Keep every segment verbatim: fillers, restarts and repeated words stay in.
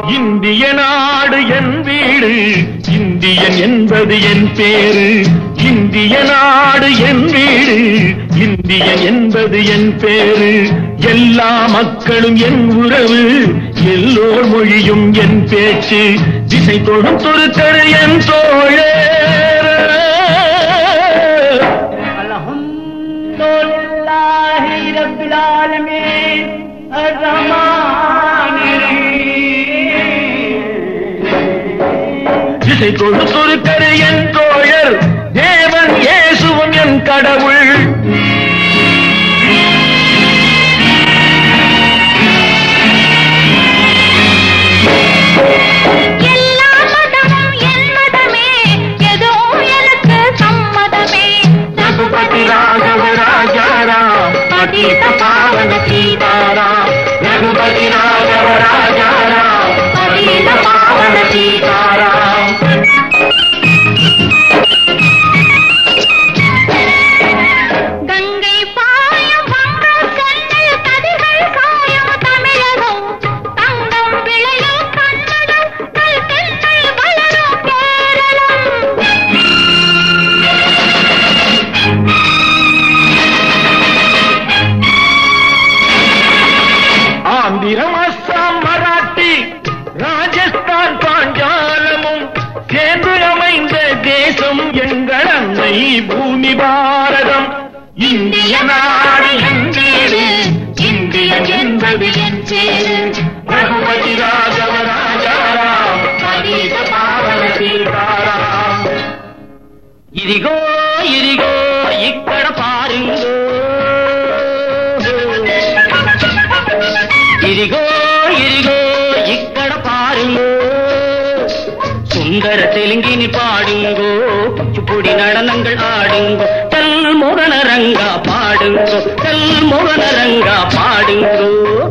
இந்திய நாடு என் வீடு, இந்தியன் என்பது என் பேரு. இந்திய நாடு என் வீடு, இந்தியன் என்பது என் பேரு. எல்லா மக்களும் என் உறவு, எல்லோர் மொழியும் என் பேச்சு. திசை தொடும் துருக்கரு என் தோழே. அல்ஹம்துலில்லாஹி ரப்பில் ஆலமீன் திசை தொடு துருக்கரு என் தோழர், தேவன் இயேசுவும் என் கடவுள். எல்லா மதமும் என் மதமே, ஏதோ எனக்கு சம்மதமே. ரகுபதி ராகவ ராஜாராம், பதீத பாவன சீதாராம். ரகுபதி ராகவ ராஜாராம், பதீத பாவன சீதாராம். கங்கை பாயும் வங்கக் கண்ணில் கதிர்கள் காயும் தமிழகம். தங்கம் விளையும் கன்னடம், கல்கென்னை வளரும் கேரளம். ஆந்திரம், அஸ்ஸாம், மராட்டி, ராஜஸ்தான், பாஞ்சாலமும் சேர்ந்து அமைந்த தேசம் எங்கள் அன்னை பூமி பாரதம். இந்திய நாடு என் வீடு, இந்தியன் என்பது என் பேரு. ரகுபதி ராகவ ராஜாராம், பதீத பாவன சீதாராம். ఇదిగో ఇదిగో ఇక్కడ పారింగో, ఇదిగో ఇదిగో ఇక్కడ పారింగో. சுந்தர தெலுங்கினி பாடுங்கோ, குச்சிப்புடி நடனங்கள் ஆடுங்கோ. தெல் முகனரங்கா பாடுங்கோ, தெல் முகனரங்கா பாடுங்கோ.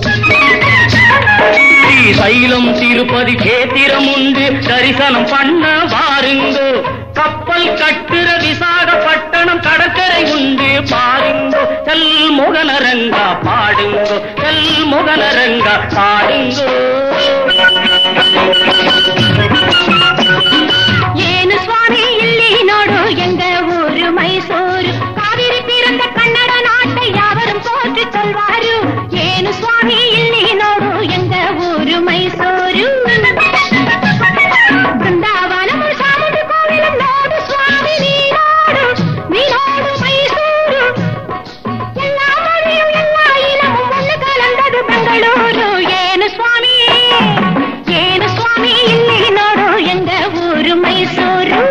ஸ்ரீசைலம் திருப்பதி கேத்திரம் உண்டு, தரிசனம் பண்ண வாருங்கோ. கப்பல் கட்டுற விசாகப்பட்டணம் கடற்கரை உண்டு பாருங்கோ. தெல் முகனரங்கா பாடுங்கோ, தெல் முகனரங்கா பாடுங்கோ. ಏನು ಸ್ವಾಮಿ ಇಲ್ಲಿ ನೋಡು ಎಂಗ ಊರು ಮೈಸೂರು. ಕಾವೇರಿ ತೀರದ ಕನ್ನಡ ನಾಟை யாவரும் போற்றி சொல்வாரு. ಏನು ಸ್ವಾಮಿ ಇಲ್ಲಿ ನೋಡು ಎಂಗ ಊರು ಮೈಸೂರು. ಬೃಂದಾವನము ಚಾಮುಂಡಿ ಕೋವಿಲು ನೋಡು ಸ್ವಾಮಿ ನೀನೋಡು, ನೀನೋಡು ಮೈಸೂರು. ಎಲ್ಲಾ ಮொழியும் ಎಲ್ಲಾ இனமும் ஒன்று கலந்தது பெங்களூரு. ಏನು ಸ್ವಾಮಿ, ಏನು ಸ್ವಾಮಿ ಇಲ್ಲಿ ನೋಡು ಎಂಗ ಊರು ಮೈಸೂರು.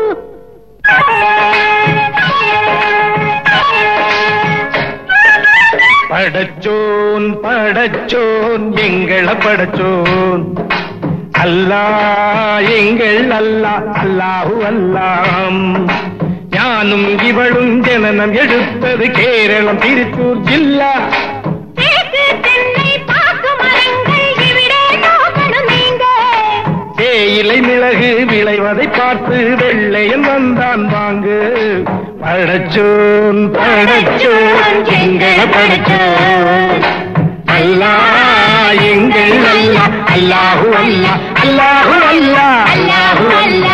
படச்சோன் படச்சோன் எங்கள படச்சோன், அல்லா எங்கள் அல்லா, அல்லாஹு அல்லாம். ஞானும் இவளும் ஜனனம் எடுத்தது கேரளம் திருச்சூர் ஜில்லா. தேக்கு தென்னை பாக்கு மரங்கள் இவிடே நோக்கணும் நீங்க. தேயிலை மிளகு விளைவதை பார்த்து வெள்ளையன் வந்தான் வாங்கு. படச்சோன் படச்சோன் எங்கள படச்சோன், அல்லா எங்கள் அல்லா, அல்லாஹு அல்லா, அல்லாஹு அல்லா, அல்லாஹு அல்லா.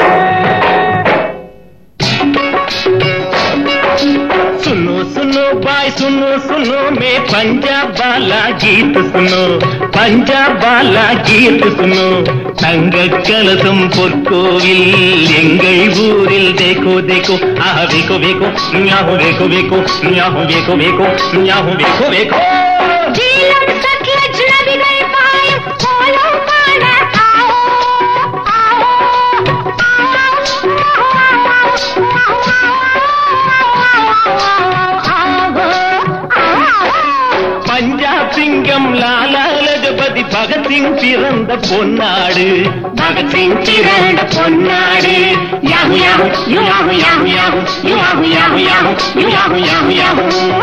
सुनो सुनो भाई सुनो सुनो मैं पंजाब वाला गीत सुनो, पंजाब वाला गीत सुनो. தங்க கலசம் பொற்கோவில் எங்கள் ஊரில் தேக்கோ தேக்கோ, ஆஹ வேக்கோ வேக்கோ, ஞாஹோ வேக்கோ வேக்கோ, ஞாஹோ வேக்கோ வேக்கோ, ஞாஹோ வேக்கோ வேக்கோ. ஜீலம் சட்லஜ் நதிகள் பாயும் கோலம் காண ஆவோ, ஆவோ, பஞ்சாப் சிங்கம் லாலா லஜபதி பகத்சிங் பிறந்த பொன்னாடு, பகத்சிங் பிறந்த பொன்னாடு. Yahoo yahoo yahoo yahoo yahoo yahoo yahoo yahoo yahoo yahoo yahoo.